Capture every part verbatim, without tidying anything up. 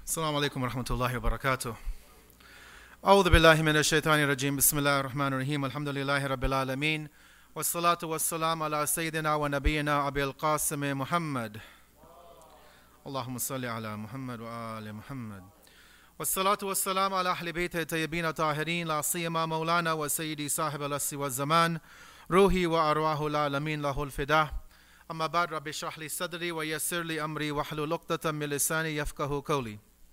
السلام عليكم ورحمة الله وبركاته. أعوذ بالله من الشيطان الرجيم. بسم الله الرحمن الرحيم. الحمد لله رب العالمين. والصلاة والسلام على سيدنا ونبينا أبي القاسم محمد. اللهم صل على محمد وآل محمد. والصلاة والسلام على أهل بيت الطيبين الطاهرين، لا سيما مولانا وسيدي صاحب العصر والزمان، روحي وأرواح العالمين له الفداء. أما بعد، رب اشرح لي صدري ويسر لي أمري واحلل عقدة من لساني يفقهوا قولي.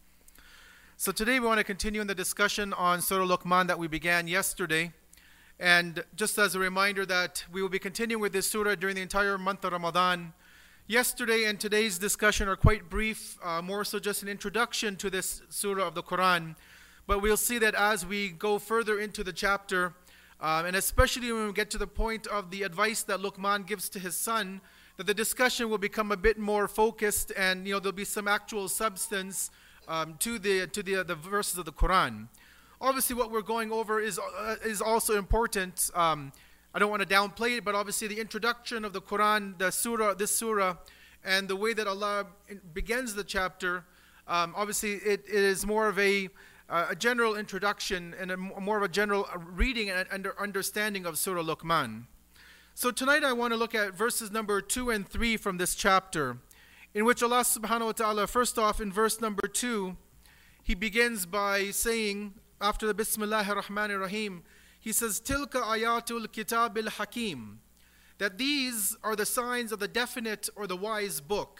So today we want to continue in the discussion on Surah Luqman that we began yesterday. And just as a reminder that we will be continuing with this surah during the entire month of Ramadan. Yesterday and today's discussion are quite brief, uh, more so just an introduction to this surah of the Quran. But we'll see that as we go further into the chapter, um, and especially when we get to the point of the advice that Luqman gives to his son, that the discussion will become a bit more focused, and you know there'll be some actual substance Um, to the to the uh, the verses of the Quran. Obviously, what we're going over is uh, is also important. Um, I don't want to downplay it, but obviously the introduction of the Quran, the surah, this surah, and the way that Allah begins the chapter. Um, obviously, it, it is more of a uh, a general introduction and a more of a general reading and under understanding of Surah Luqman. So tonight, I want to look at verses number two and three from this chapter, in which Allah subhanahu wa ta'ala, first off in verse number two, He begins by saying, after the Bismillahir Rahmanir Rahim, He says, Tilka ayatul kitabil hakim, that these are the signs of the definite or the wise book.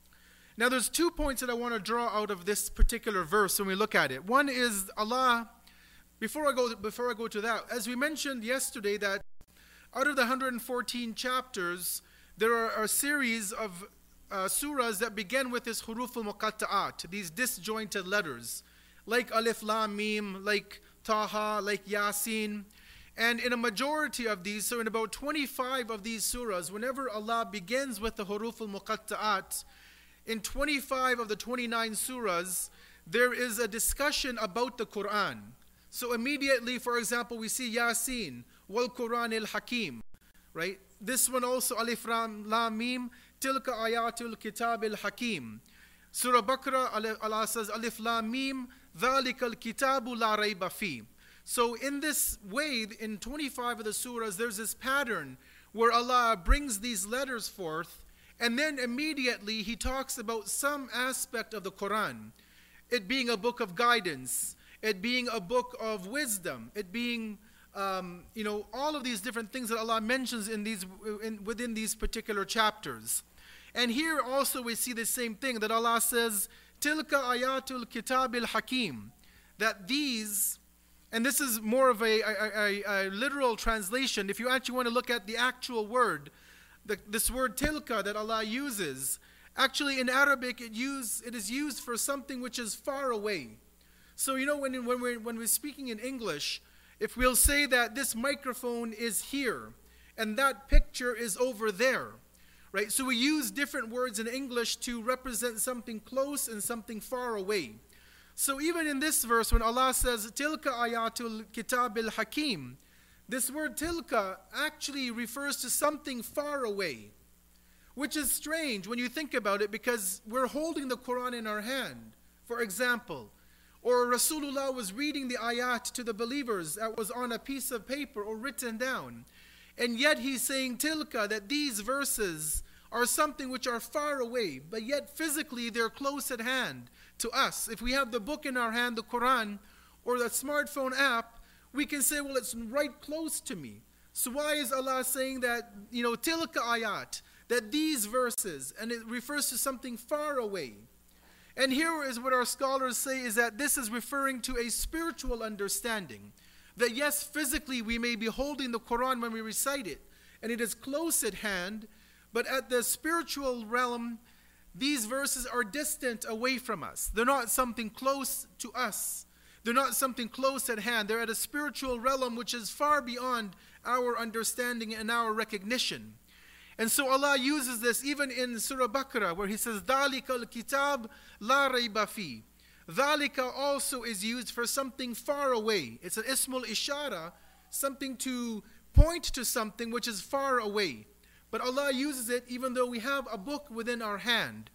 Now there's two points that I want to draw out of this particular verse when we look at it. One is Allah, before I go, before I go to that, as we mentioned yesterday, that out of the one hundred fourteen chapters, there are a series of Uh, surahs that begin with this huruf al-muqatta'at, these disjointed letters, like Alif Lam Mim, like Taha, like Yasin. And in a majority of these, so in about twenty-five of these surahs, whenever Allah begins with the huruf al-muqatta'at, in twenty-five of the twenty-nine surahs, there is a discussion about the Quran. So immediately, for example, we see Yasin, wal Quran al-Hakim, right? This one also, Alif Lam Mim, Tilka ayatul kitabil hakim. Surah Baqarah, Allah says, Alif Lam Mim, Dhalikal kitabu la rayba fi. So in this way, in twenty-five of the surahs, there's this pattern where Allah brings these letters forth, and then immediately He talks about some aspect of the Quran. It being a book of guidance, it being a book of wisdom, it being Um, you know, all of these different things that Allah mentions in these in, within these particular chapters. And here also we see the same thing, that Allah says, Tilka ayatul kitabil hakim, that these, and this is more of a, a, a, a literal translation. If you actually want to look at the actual word, the, this word tilka that Allah uses, actually in Arabic it, use, it is used for something which is far away. So you know, when, when, we're, when we're speaking in English, if we'll say that this microphone is here and that picture is over there, right? So we use different words in English to represent something close and something far away. So even in this verse, when Allah says, Tilka ayatul kitabil hakim, this word tilka actually refers to something far away, which is strange when you think about it, because we're holding the Quran in our hand, for example. Or Rasulullah was reading the ayat to the believers that was on a piece of paper or written down. And yet He's saying tilka, that these verses are something which are far away, but yet physically they're close at hand to us. If we have the book in our hand, the Quran, or the smartphone app, we can say, well, it's right close to me. So why is Allah saying that, you know, tilka ayat, that these verses, and it refers to something far away? And here is what our scholars say, is that this is referring to a spiritual understanding. That yes, physically we may be holding the Quran when we recite it, and it is close at hand, but at the spiritual realm, these verses are distant away from us. They're not something close to us. They're not something close at hand. They're at a spiritual realm which is far beyond our understanding and our recognition. And so Allah uses this even in Surah Baqarah, where He says, Dhalikal kitab la rayba fi. Dhalika also is used for something far away. It's an ismul ishara, something to point to something which is far away. But Allah uses it even though we have a book within our hand.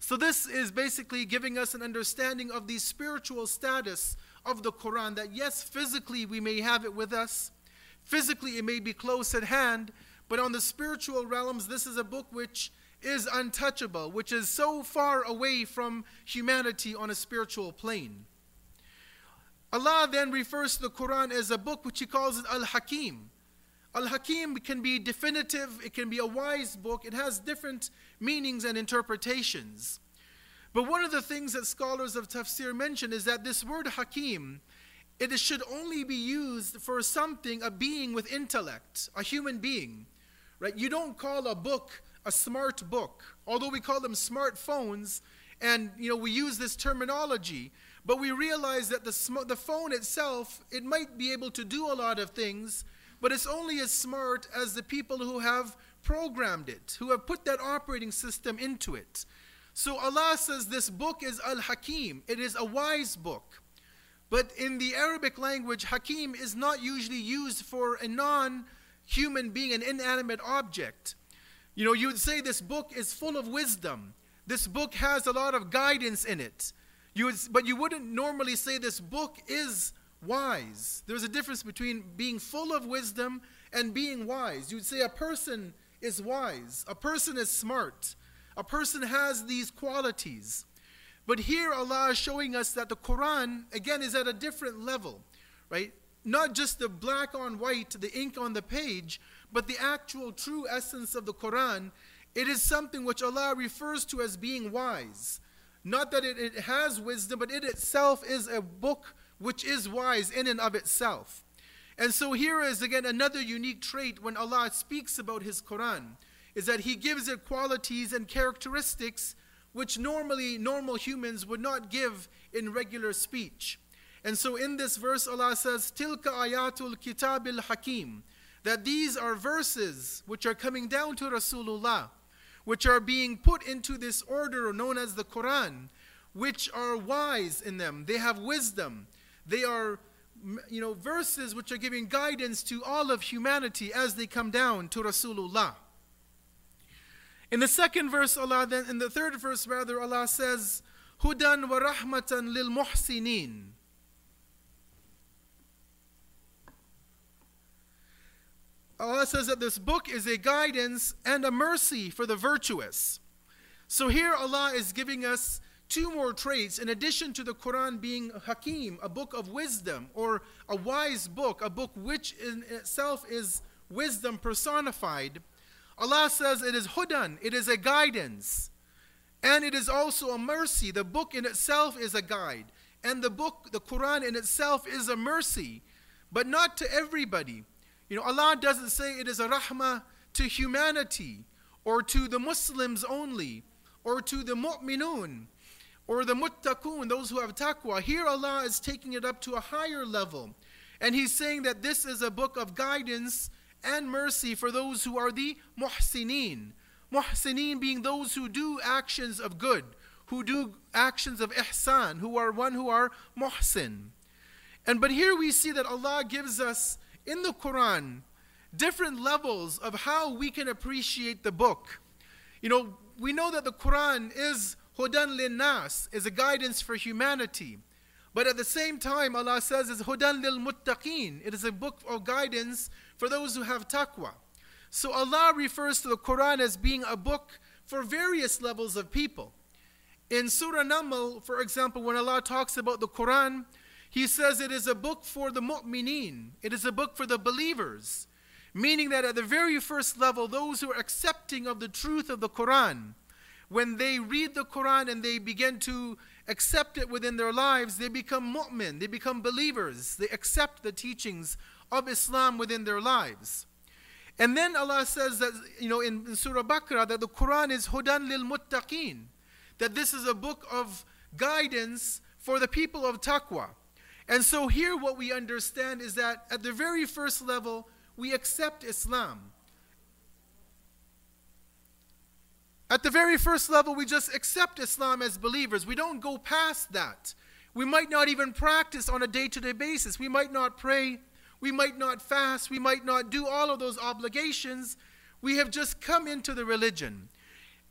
So this is basically giving us an understanding of the spiritual status of the Quran, that yes, physically we may have it with us, physically it may be close at hand, but on the spiritual realms, this is a book which is untouchable, which is so far away from humanity on a spiritual plane. Allah then refers to the Quran as a book which He calls it Al-Hakim. Al-Hakim can be definitive, it can be a wise book, it has different meanings and interpretations. But one of the things that scholars of tafsir mention is that this word Hakim, it should only be used for something, a being with intellect, a human being. Right? You don't call a book a smart book, although we call them smartphones, and you know we use this terminology, but we realize that the, sm- the phone itself, it might be able to do a lot of things, but it's only as smart as the people who have programmed it, who have put that operating system into it. So Allah says this book is Al-Hakim, it is a wise book. But in the Arabic language, Hakim is not usually used for a non-human being, an inanimate object. You know, you would say this book is full of wisdom. This book has a lot of guidance in it. You would, but you wouldn't normally say this book is wise. There's a difference between being full of wisdom and being wise. You would say a person is wise. A person is smart. A person has these qualities. But here Allah is showing us that the Quran, again, is at a different level, right? Not just the black on white, the ink on the page, but the actual true essence of the Quran. It is something which Allah refers to as being wise. Not that it, it has wisdom, but it itself is a book which is wise in and of itself. And so here is again another unique trait when Allah speaks about His Quran, is that He gives it qualities and characteristics which normally normal humans would not give in regular speech. And so in this verse Allah says, Tilka ayatul kitabil hakim, that these are verses which are coming down to Rasulullah, which are being put into this order known as the Quran, which are wise in them. They have wisdom. They are, you know, verses which are giving guidance to all of humanity as they come down to Rasulullah. In the second verse, Allah then, in the third verse rather, Allah says, Hudan wa rahmatan lil muhsinin. Allah says that this book is a guidance and a mercy for the virtuous. So here Allah is giving us two more traits. In addition to the Quran being Hakim, a book of wisdom, or a wise book, a book which in itself is wisdom personified, Allah says it is Hudan, it is a guidance. And it is also a mercy. The book in itself is a guide. And the book, the Quran in itself is a mercy, but not to everybody. You know, Allah doesn't say it is a rahmah to humanity, or to the Muslims only, or to the mu'minun, or the muttaqun, those who have taqwa. Here Allah is taking it up to a higher level. And He's saying that this is a book of guidance and mercy for those who are the muhsinin. Muhsinin being those who do actions of good, who do actions of ihsan, who are one who are muhsin. And but here we see that Allah gives us in the Quran different levels of how we can appreciate the book. You know, we know that the Quran is Hudan lin nas, is a guidance for humanity. But at the same time, Allah says it's Hudan lil muttaqin. It is a book of guidance for those who have taqwa. So Allah refers to the Quran as being a book for various levels of people. In Surah Naml, for example, when Allah talks about the Quran, He says it is a book for the mu'mineen. It is a book for the believers. Meaning that at the very first level, those who are accepting of the truth of the Quran, when they read the Quran and they begin to accept it within their lives, they become mu'min, they become believers. They accept the teachings of Islam within their lives. And then Allah says that, you know, in, in Surah Baqarah, that the Quran is Hudan lil muttaqin, that this is a book of guidance for the people of taqwa. And so here what we understand is that at the very first level, we accept Islam. At the very first level, we just accept Islam as believers. We don't go past that. We might not even practice on a day-to-day basis. We might not pray. We might not fast. We might not do all of those obligations. We have just come into the religion.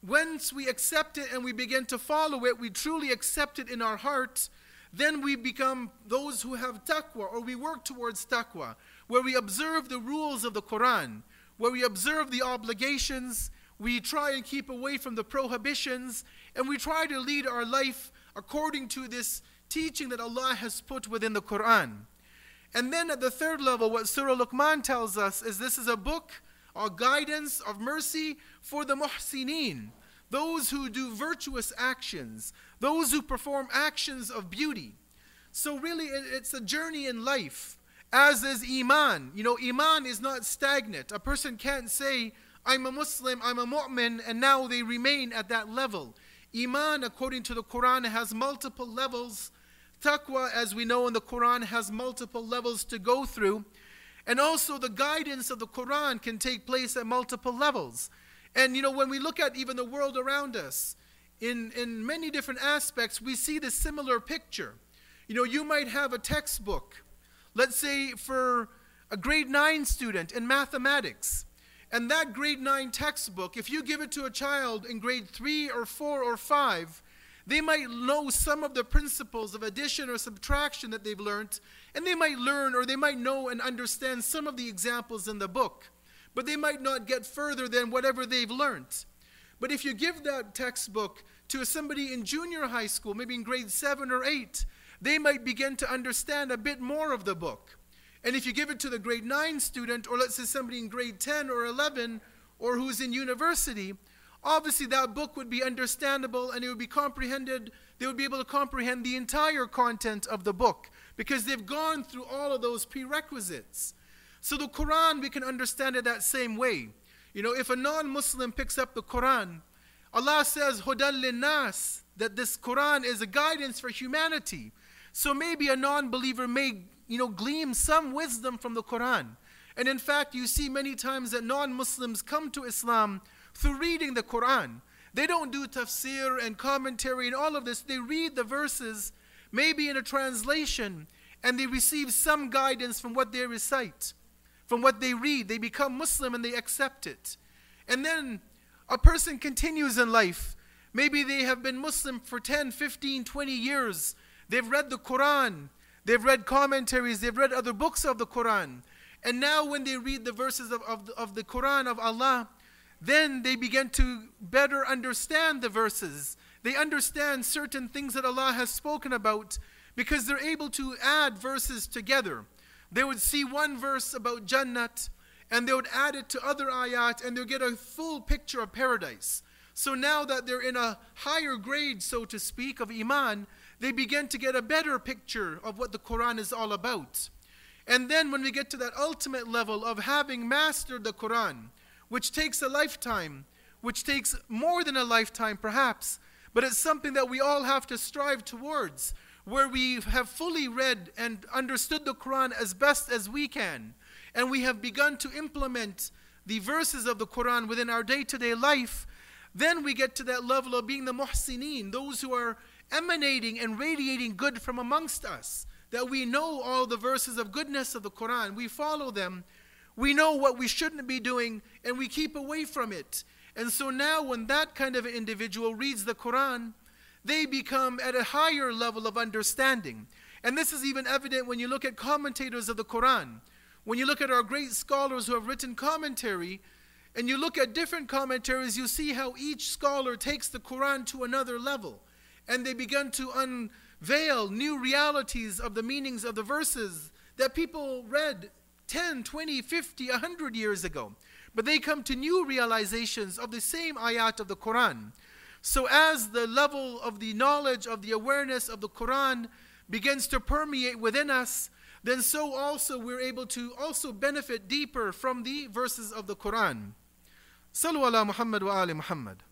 once we accept it and we begin to follow it, we truly accept it in our heart, then we become those who have taqwa, or we work towards taqwa, where we observe the rules of the Quran, where we observe the obligations, we try and keep away from the prohibitions, and we try to lead our life according to this teaching that Allah has put within the Quran. And then at the third level, what Surah Luqman tells us is this is a book, a guidance of mercy for the muhsineen, those who do virtuous actions, those who perform actions of beauty. So really it's a journey in life, as is Iman. You know, Iman is not stagnant. A person can't say, I'm a Muslim, I'm a mu'min, and now they remain at that level. Iman, according to the Quran, has multiple levels. Taqwa, as we know in the Quran, has multiple levels to go through. And also the guidance of the Quran can take place at multiple levels. And you know, when we look at even the world around us, in, in many different aspects, we see this similar picture. You know, you might have a textbook, let's say for a grade nine student in mathematics. And that grade nine textbook, if you give it to a child in grade three or four or five, they might know some of the principles of addition or subtraction that they've learned, and they might learn or they might know and understand some of the examples in the book, but they might not get further than whatever they've learned. But if you give that textbook to somebody in junior high school, maybe in grade seven or eight, they might begin to understand a bit more of the book. And if you give it to the grade nine student, or let's say somebody in grade ten or eleven, or who's in university, obviously that book would be understandable and it would be comprehended. They would be able to comprehend the entire content of the book because they've gone through all of those prerequisites. So the Quran, we can understand it that same way. You know, if a non-Muslim picks up the Quran, Allah says, Hudan linnas, that this Quran is a guidance for humanity. So maybe a non-believer may, you know, glean some wisdom from the Quran. And in fact, you see many times that non-Muslims come to Islam through reading the Quran. They don't do tafsir and commentary and all of this. They read the verses, maybe in a translation, and they receive some guidance from what they recite, from what they read. They become Muslim and they accept it. And then a person continues in life. Maybe they have been Muslim for ten, fifteen, twenty years. They've read the Quran. They've read commentaries. They've read other books of the Quran. And now when they read the verses of, of, of the Quran of Allah, then they begin to better understand the verses. They understand certain things that Allah has spoken about because they're able to add verses together. They would see one verse about Jannat and they would add it to other ayat and they'll get a full picture of paradise. So now that they're in a higher grade, so to speak, of Iman, they begin to get a better picture of what the Quran is all about. And then when we get to that ultimate level of having mastered the Quran, which takes a lifetime, which takes more than a lifetime perhaps, but it's something that we all have to strive towards, where we have fully read and understood the Quran as best as we can, and we have begun to implement the verses of the Quran within our day-to-day life, then we get to that level of being the muhsineen, those who are emanating and radiating good from amongst us, that we know all the verses of goodness of the Quran, we follow them, we know what we shouldn't be doing, and we keep away from it. And so now when that kind of an individual reads the Quran, they become at a higher level of understanding. And this is even evident when you look at commentators of the Quran. When you look at our great scholars who have written commentary, and you look at different commentaries, you see how each scholar takes the Quran to another level. And they begin to unveil new realities of the meanings of the verses that people read ten, twenty, fifty, one hundred years ago. But they come to new realizations of the same ayat of the Quran. So as the level of the knowledge, of the awareness of the Quran begins to permeate within us, then so also we're able to also benefit deeper from the verses of the Quran. Sallu ala Muhammad wa ali Muhammad.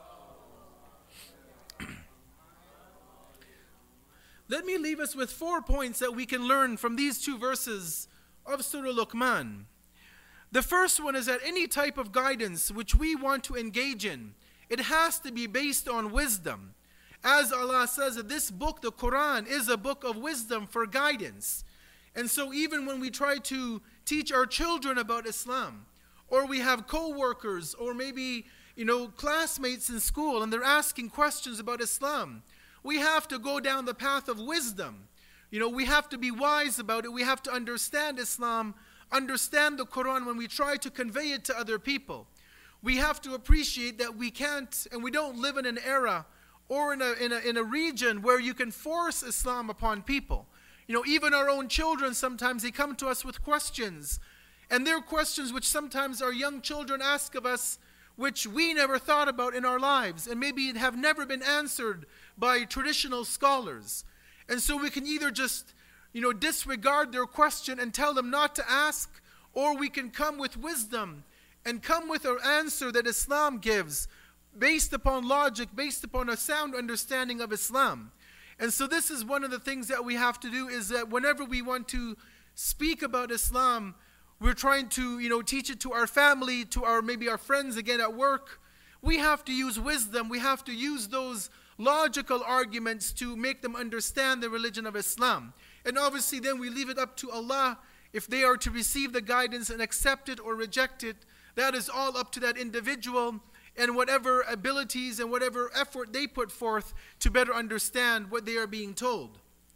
Let me leave us with four points that we can learn from these two verses of Surah Luqman. The first one is that any type of guidance which we want to engage in, it has to be based on wisdom. As Allah says that this book, the Quran, is a book of wisdom for guidance. And so even when we try to teach our children about Islam, or we have co-workers, or maybe you know, classmates in school and they're asking questions about Islam, we have to go down the path of wisdom. You know, we have to be wise about it. We have to understand Islam, understand the Quran when we try to convey it to other people. We have to appreciate that we can't and we don't live in an era or in a, in a, in a region where you can force Islam upon people. You know, even our own children, sometimes they come to us with questions. And they're questions which sometimes our young children ask of us, which we never thought about in our lives, and maybe have never been answered by traditional scholars. And so we can either just, you know, disregard their question and tell them not to ask, or we can come with wisdom and come with an answer that Islam gives, based upon logic, based upon a sound understanding of Islam. And so this is one of the things that we have to do, is that whenever we want to speak about Islam, we're trying to, you know, teach it to our family, to our maybe our friends again at work. We have to use wisdom. We have to use those logical arguments to make them understand the religion of Islam. And obviously then we leave it up to Allah if they are to receive the guidance and accept it or reject it. That is all up to that individual and whatever abilities and whatever effort they put forth to better understand what they are being told.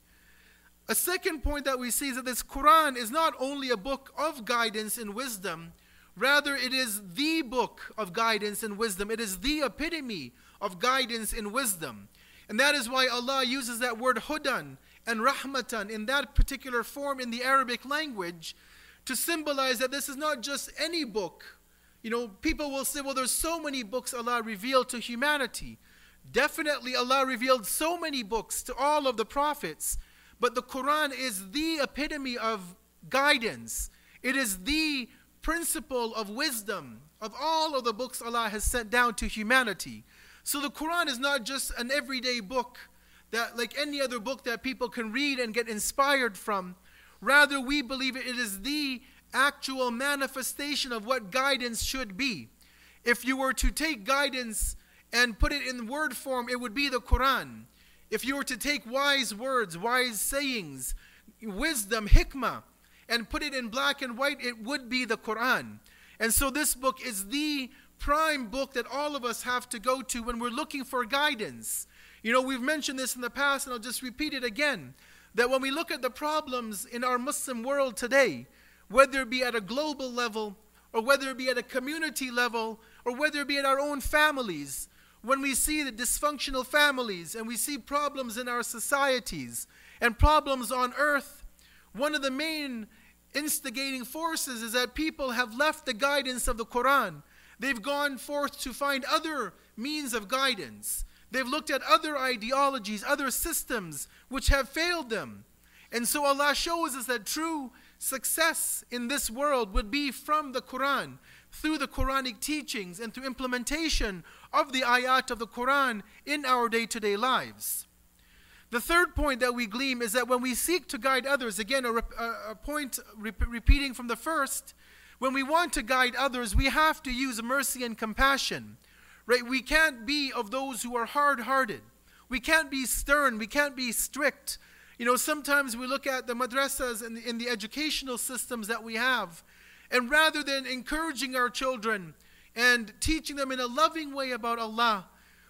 A second point that we see is that this Quran is not only a book of guidance and wisdom, rather it is the book of guidance and wisdom. It is the epitome of guidance and wisdom. And that is why Allah uses that word hudan and rahmatan in that particular form in the Arabic language to symbolize that this is not just any book. You know, people will say, well, there's so many books Allah revealed to humanity. Definitely Allah revealed so many books to all of the prophets. But the Quran is the epitome of guidance. It is the principle of wisdom of all of the books Allah has sent down to humanity. So the Quran is not just an everyday book that, like any other book that people can read and get inspired from. Rather, we believe it is the actual manifestation of what guidance should be. If you were to take guidance and put it in word form, it would be the Quran. If you were to take wise words, wise sayings, wisdom, hikmah, and put it in black and white, it would be the Quran. And so this book is the prime book that all of us have to go to when we're looking for guidance. You know, we've mentioned this in the past, and I'll just repeat it again, that when we look at the problems in our Muslim world today, whether it be at a global level, or whether it be at a community level, or whether it be at our own families, when we see the dysfunctional families and we see problems in our societies and problems on earth, one of the main instigating forces is that people have left the guidance of the Quran. They've gone forth to find other means of guidance. They've looked at other ideologies, other systems which have failed them. And so Allah shows us that true success in this world would be from the Quran, through the Quranic teachings and through implementation of the ayat of the Quran in our day-to-day lives. The third point that we glean is that when we seek to guide others, again a, a, a point rep repeating from the first, when we want to guide others, we have to use mercy and compassion. Right? We can't be of those who are hard-hearted. We can't be stern. We can't be strict. You know, sometimes we look at the madrasas and in the educational systems that we have, and rather than encouraging our children and teaching them in a loving way about Allah,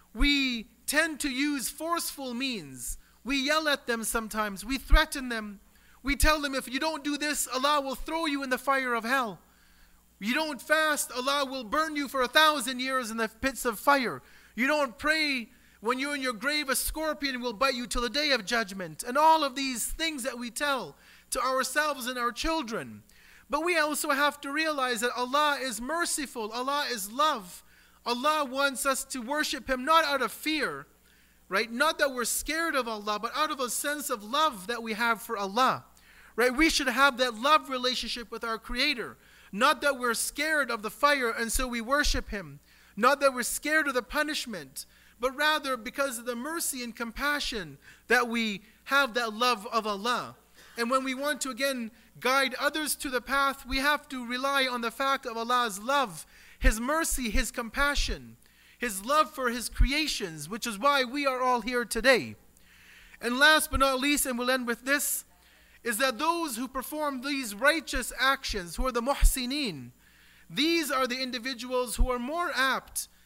we tend to use forceful means. We yell at them sometimes. We threaten them. We tell them, if you don't do this, Allah will throw you in the fire of hell. You don't fast, Allah will burn you for a thousand years in the pits of fire. You don't pray, when you're in your grave, a scorpion will bite you till the day of judgment. And all of these things that we tell to ourselves and our children. But we also have to realize that Allah is merciful. Allah is love. Allah wants us to worship Him not out of fear, right? Not that we're scared of Allah, but out of a sense of love that we have for Allah, right? We should have that love relationship with our Creator. Not that we're scared of the fire and so we worship Him. Not that we're scared of the punishment, but rather because of the mercy and compassion that we have that love of Allah. And when we want to again guide others to the path, we have to rely on the fact of Allah's love, His mercy, His compassion, His love for His creations, which is why we are all here today. And last but not least, and we'll end with this, is that those who perform these righteous actions, who are the muhsineen, these are the individuals who are more apt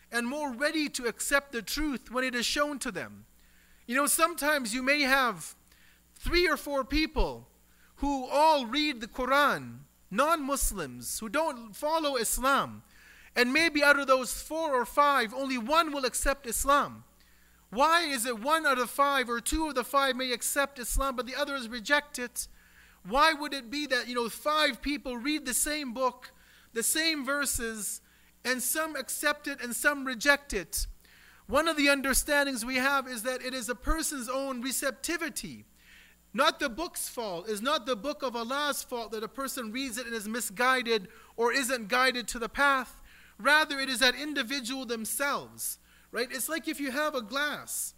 and more ready to accept the truth when it is shown to them. You know, sometimes you may have three or four people who all read the Quran, non-Muslims, who don't follow Islam, and maybe out of those four or five, only one will accept Islam. Why is it one out of five or two of the five may accept Islam, but the others reject it? Why would it be that, you know, five people read the same book, the same verses, and some accept it and some reject it? One of the understandings we have is that it is a person's own receptivity. Not the book's fault. It's not the book of Allah's fault that a person reads it and is misguided or isn't guided to the path. Rather, it is that individual themselves. Right? It's like if you have a glass.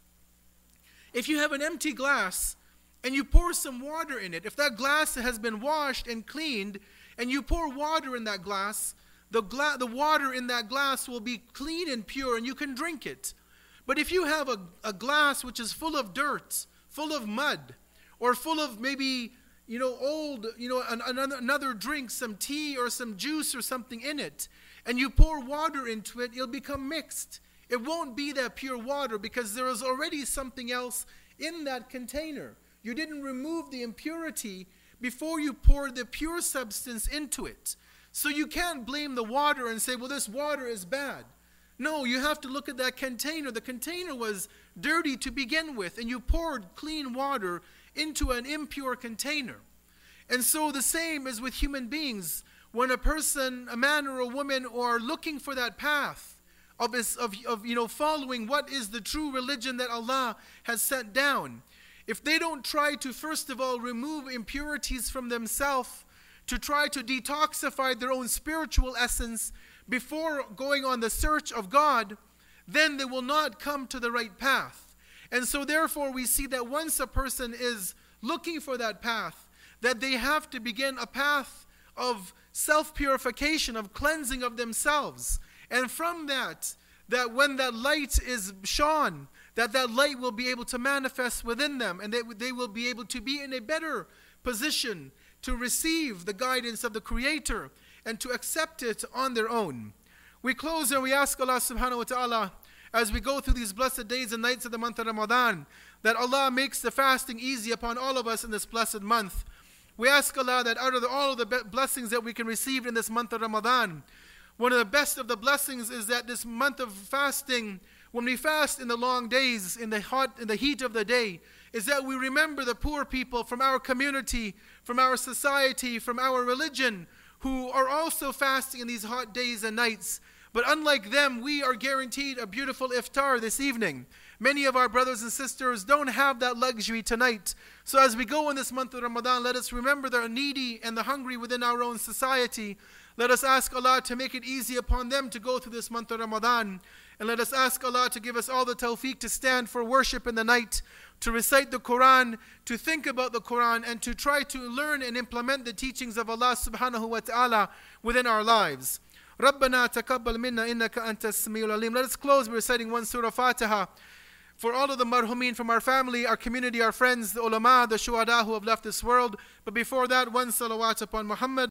If you have an empty glass and you pour some water in it, if that glass has been washed and cleaned and you pour water in that glass, the, gla- the water in that glass will be clean and pure and you can drink it. But if you have a, a glass which is full of dirt, full of mud, or full of maybe, you know, old, you know, an, another, another drink, some tea or some juice or something in it, and you pour water into it, it'll become mixed. It won't be that pure water because there is already something else in that container. You didn't remove the impurity before you poured the pure substance into it. So you can't blame the water and say, well, this water is bad. No, you have to look at that container. The container was dirty to begin with, and you poured clean water into an impure container. And so the same is with human beings. When a person, a man or a woman, are looking for that path, Of, his, of, of you know, following what is the true religion that Allah has set down, if they don't try to first of all remove impurities from themselves, to try to detoxify their own spiritual essence before going on the search of God, then they will not come to the right path. And so therefore we see that once a person is looking for that path, that they have to begin a path of self-purification, of cleansing of themselves. And from that, that when that light is shone, that that light will be able to manifest within them, and they, they will be able to be in a better position to receive the guidance of the Creator and to accept it on their own. We close and we ask Allah subhanahu wa ta'ala, as we go through these blessed days and nights of the month of Ramadan, that Allah makes the fasting easy upon all of us in this blessed month. We ask Allah that out of the, all of the blessings that we can receive in this month of Ramadan, one of the best of the blessings is that this month of fasting, when we fast in the long days, in the hot, in the heat of the day, is that we remember the poor people from our community, from our society, from our religion, who are also fasting in these hot days and nights. But unlike them, we are guaranteed a beautiful iftar this evening. Many of our brothers and sisters don't have that luxury tonight. So as we go in this month of Ramadan, let us remember the needy and the hungry within our own society. Let us ask Allah to make it easy upon them to go through this month of Ramadan. And let us ask Allah to give us all the tawfiq to stand for worship in the night, to recite the Quran, to think about the Quran, and to try to learn and implement the teachings of Allah subhanahu wa ta'ala within our lives. رَبَّنَا تَقَبَّلْ مِنَّا إِنَّكَ أَنْتَ السَّمِيعُ الْعَلِيمُ. Let us close by reciting one surah Fatiha for all of the marhumin from our family, our community, our friends, the ulama, the shuhada who have left this world. But before that, one salawat upon Muhammad.